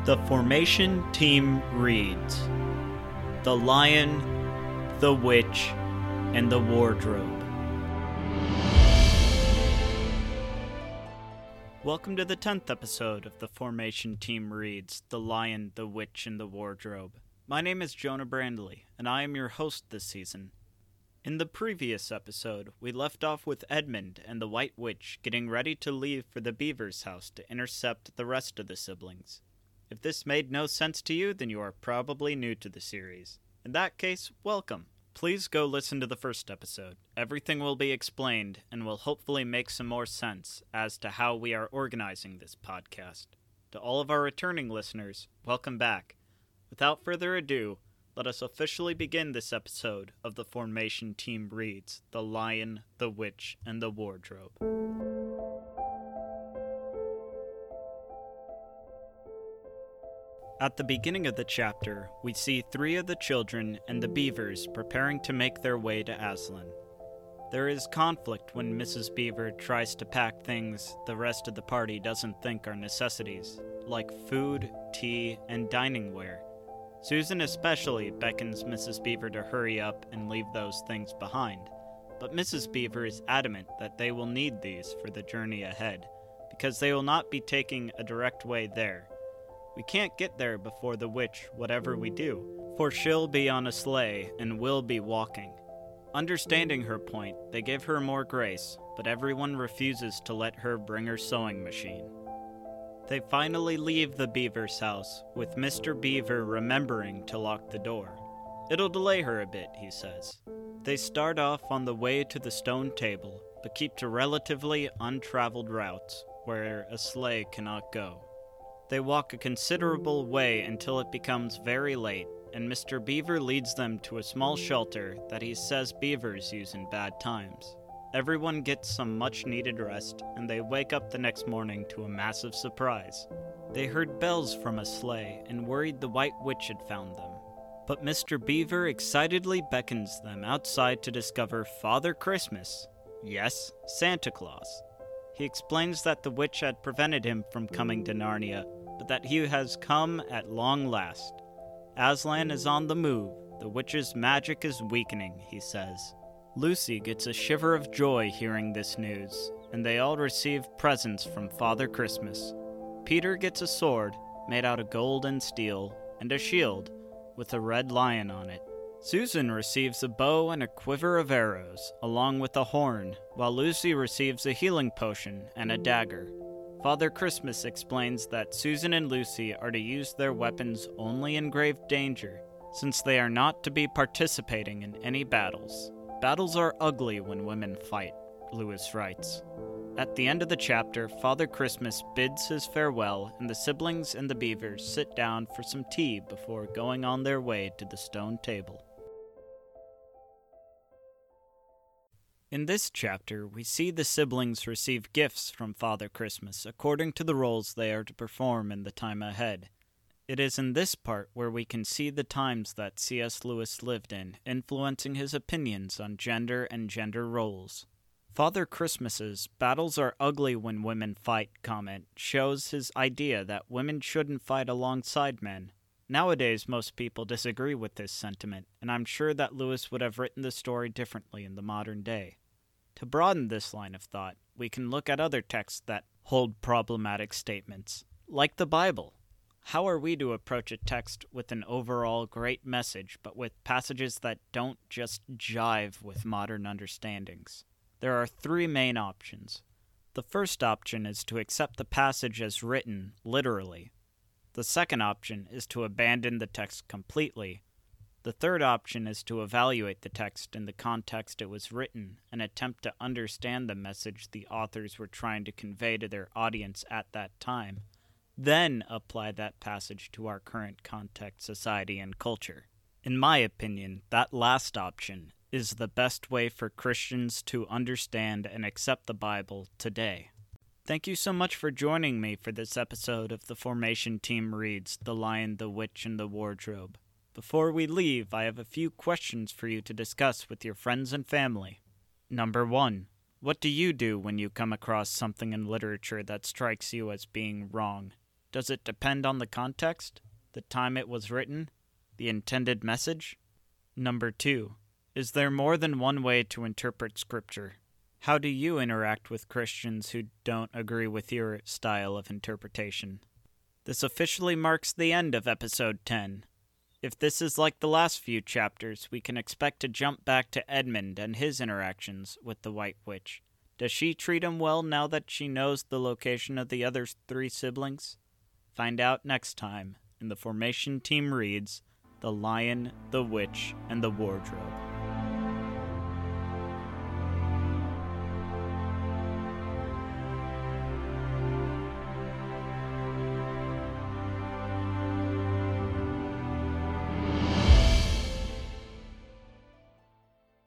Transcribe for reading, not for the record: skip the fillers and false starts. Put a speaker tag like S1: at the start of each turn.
S1: The formation team reads The Lion, the Witch, and the Wardrobe. Welcome to the 10th episode of The Formation Team Reads The Lion, the Witch, and the Wardrobe. My name is Jonah Brandley, and I am your host this season. In the previous episode, we left off with Edmund and the White Witch getting ready to leave for the Beaver's house to intercept the rest of the siblings. If this made no sense to you, then you are probably new to the series. In that case, welcome. Please go listen to the first episode. Everything will be explained and will hopefully make some more sense as to how we are organizing this podcast. To all of our returning listeners, welcome back. Without further ado, let us officially begin this episode of The Formation Team Reads The Lion, the Witch, and the Wardrobe. At the beginning of the chapter, we see 3 of the children and the beavers preparing to make their way to Aslan. There is conflict when Mrs. Beaver tries to pack things the rest of the party doesn't think are necessities, like food, tea, and dining ware. Susan especially beckons Mrs. Beaver to hurry up and leave those things behind, but Mrs. Beaver is adamant that they will need these for the journey ahead, because they will not be taking a direct way there. We can't get there before the witch, whatever we do, for she'll be on a sleigh and we'll be walking. Understanding her point, they give her more grace, but everyone refuses to let her bring her sewing machine. They finally leave the Beaver's house, with Mr. Beaver remembering to lock the door. It'll delay her a bit, he says. They start off on the way to the stone table, but keep to relatively untraveled routes, where a sleigh cannot go. They walk a considerable way until it becomes very late, and Mr. Beaver leads them to a small shelter that he says beavers use in bad times. Everyone gets some much-needed rest, and they wake up the next morning to a massive surprise. They heard bells from a sleigh and worried the White Witch had found them. But Mr. Beaver excitedly beckons them outside to discover Father Christmas. Yes, Santa Claus. He explains that the witch had prevented him from coming to Narnia, but that he has come at long last. Aslan is on the move. The witch's magic is weakening, he says. Lucy gets a shiver of joy hearing this news, and they all receive presents from Father Christmas. Peter gets a sword made out of gold and steel, and a shield with a red lion on it. Susan receives a bow and a quiver of arrows, along with a horn, while Lucy receives a healing potion and a dagger. Father Christmas explains that Susan and Lucy are to use their weapons only in grave danger, since they are not to be participating in any battles. Battles are ugly when women fight, Lewis writes. At the end of the chapter, Father Christmas bids his farewell, and the siblings and the beavers sit down for some tea before going on their way to the stone table. In this chapter, we see the siblings receive gifts from Father Christmas according to the roles they are to perform in the time ahead. It is in this part where we can see the times that C.S. Lewis lived in, influencing his opinions on gender and gender roles. Father Christmas's "battles are ugly when women fight" comment shows his idea that women shouldn't fight alongside men. Nowadays, most people disagree with this sentiment, and I'm sure that Lewis would have written the story differently in the modern day. To broaden this line of thought, we can look at other texts that hold problematic statements, like the Bible. How are we to approach a text with an overall great message, but with passages that don't just jive with modern understandings? There are 3 main options. The first option is to accept the passage as written, literally. The second option is to abandon the text completely. The third option is to evaluate the text in the context it was written and attempt to understand the message the authors were trying to convey to their audience at that time. Then apply that passage to our current context, society, and culture. In my opinion, that last option is the best way for Christians to understand and accept the Bible today. Thank you so much for joining me for this episode of The Formation Team Reads The Lion, the Witch, and the Wardrobe. Before we leave, I have a few questions for you to discuss with your friends and family. Number 1. What do you do when you come across something in literature that strikes you as being wrong? Does it depend on the context, the time it was written, the intended message? Number 2. Is there more than one way to interpret Scripture? How do you interact with Christians who don't agree with your style of interpretation? This officially marks the end of Episode 10. If this is like the last few chapters, we can expect to jump back to Edmund and his interactions with the White Witch. Does she treat him well now that she knows the location of the other 3 siblings? Find out next time in the Formation Team Reads The Lion, the Witch, and the Wardrobe.